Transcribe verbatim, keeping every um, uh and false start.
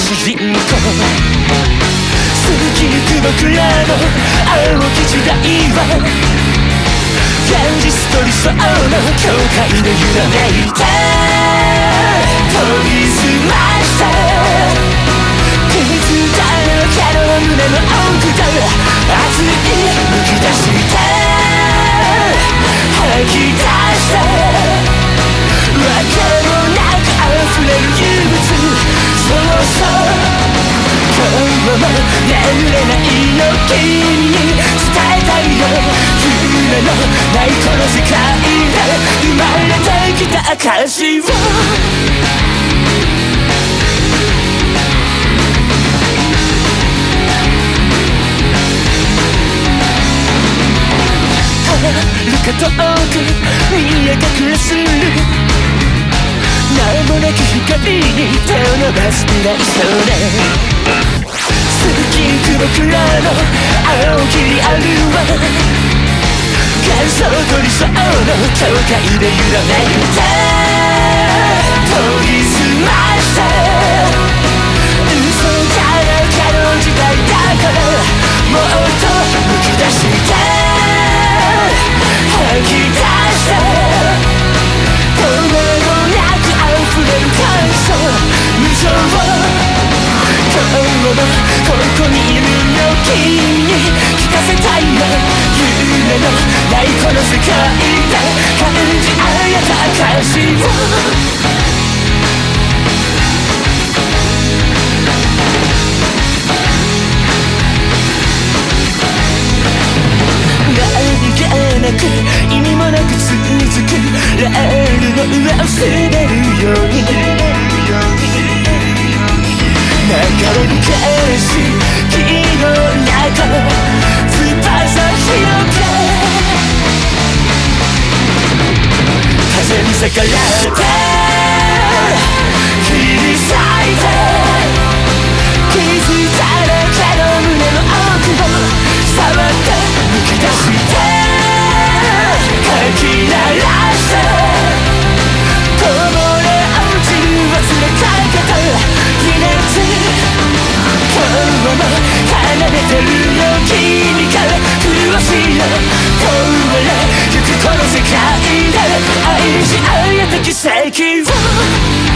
主人公過ぎゆく僕らの青き時代は現実と理想の境界で揺らめいて研ぎ澄ました傷だらけの胸の奥から熱いむき出して吐き出してわけもなく溢れる憂鬱そうそう今日も眠れないよ君に伝えたいよ夢のないこの世界で生まれてきた証を遥か遠く見え隠れする名もなき光に手を伸ばす未来少年過ぎゆく僕らの青きリアルは幻想と理想の境界で揺らめいて研ぎ澄まして嘘だらけの時代だからもっとむき出して吐き出して止めもなく溢れる感想無情今日もここにいるよ君に聞かせたいよ夢のないこの世界で感じ合えた証を意味もなく続くレールの上を滑るように流れる景色の中翼広げ風に逆らって切り裂いて傷だらけの胸の奥を触ってむき出して吐き鳴らしてこぼれ落ちる忘れかけた微熱今日も奏でてるよ君から苦しいよ壊れゆくこの世界で愛し合えた奇跡を